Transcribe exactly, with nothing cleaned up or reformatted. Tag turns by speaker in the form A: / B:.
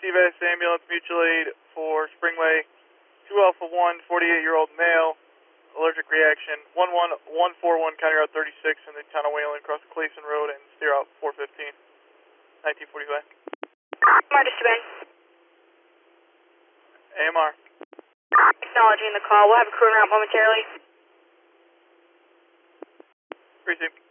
A: C V S ambulance mutual aid for Springway, two Alpha one, forty-eight-year-old male, allergic reaction, one one one four one County Route thirty-six in the town of Wayland, across Cleveson Road and steer out four fifteen, nineteen forty-five.
B: Marcus Ben.
A: A M R.
B: Acknowledging the call. We'll have a crew route momentarily.
A: Precinct.